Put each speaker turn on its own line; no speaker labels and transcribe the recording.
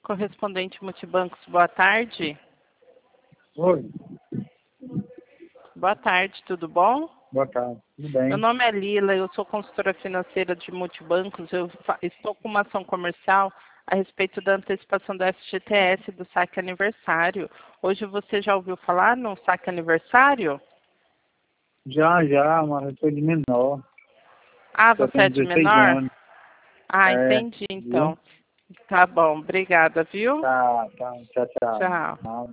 Correspondente Multibancos, boa tarde.
Oi,
Boa tarde, tudo bom?
boa tarde, tudo
Meu
bem?
nome é Lila, eu sou consultora financeira de Multibancos. Estou com uma ação comercial a respeito da antecipação do FGTS do saque aniversário. Hoje você já ouviu falar no saque aniversário?
Já, mas eu sou de menor,
Ah,
só
você é
tenho
de
16
menor?
anos,
Ah, entendi
viu?
então. Tá bom, obrigada, viu?
Tá, tchau, tchau.
Tchau.
Nada.